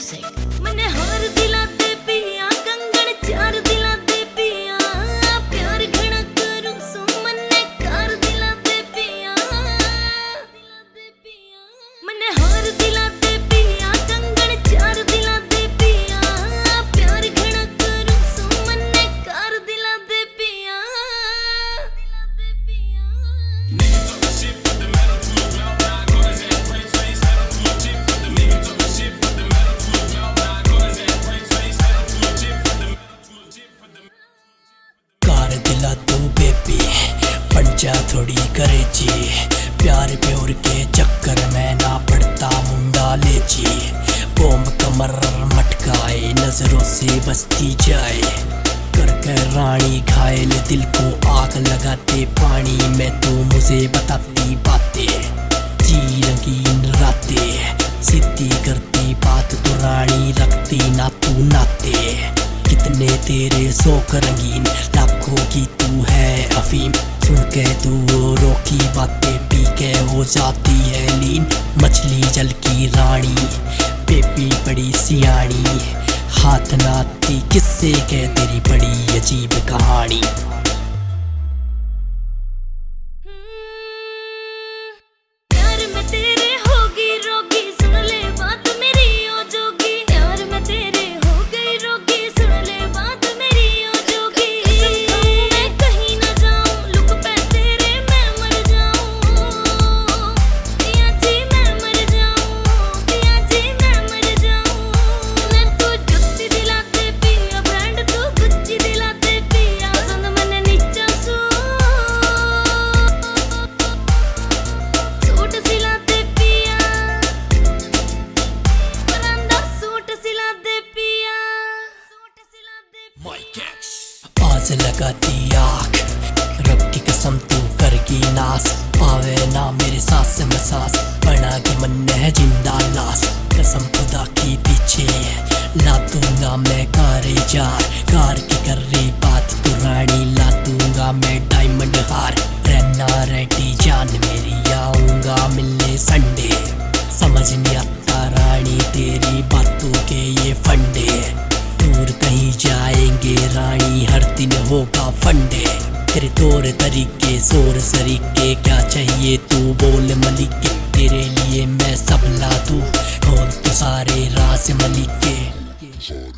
music. मैंने हार दिला दे पिया कंगन चार दिला दे पिया प्यार घना करूं सो मन्ने कार दिला दे पिया मैंने हार दिला दे पिया कंगन चार दिला दे पिया प्यार घना करूं सो मन्ने कार दिला दे पिया दिला तू बेबी पंचा थोड़ी करे जी प्यार प्योर के चक्कर में ना पड़ता मुंडा ले जी बोम कमर मटकाए नजरों से बसती जाए करके रानी घायल दिल को आग लगाते पानी में तू मुझे बताती बातें जी रंगीन रातें सीधी करती बात तो रानी रखती ना तू नाते कितने तेरे शौक रंगीन लाखों की तू है अफीम सुन के तू रोकी बातें पी के हो जाती है लीन मछली जल की रानी बेबी बड़ी सियानी हाथ नाती किससे कह तेरी बड़ी अजीब कहानी प्यार में तेरे होगी रोगी सुन ले बात मेरी ओ जोगी प्यार में तेरे हो गई रोगी सुन ले बात मेरी ओ जोगी मैं कहीं ना जाऊं लुक पे तेरे मैं मर जाऊं पिया जी मैं मर जाऊं पिया जी मैं मर जाऊं मैं तू जुत्ती दिला दे पिया ब्रांड तू गुच्ची दिला दे पिया पसंद मैंने नीचा सूट सिला दे पिया परांदा सूट सिला दे पिया सूट सिला दे आज लगाती आँख रब की कसम तू करगी नास पावे ना मेरे सास से मसास बना के मन है जिंदा लाश कसम खुदा की पीछे ला दूंगा मैं कारे जार कार की कर रही बात तू रानी ला दूंगा मैं डायमंड हार रहना रेडी जान मेरी आऊंगा मिलने संडे समझ नहीं आता रानी तेरी बातों के ये फंडे दूर कहीं जाएंगे रानी हर दिन होगा फंडे तेरे तौर तरीके जोर सरीके क्या चाहिए तू बोल मलिके तेरे लिए मैं सब ला दूं और तू सारे राज मलिके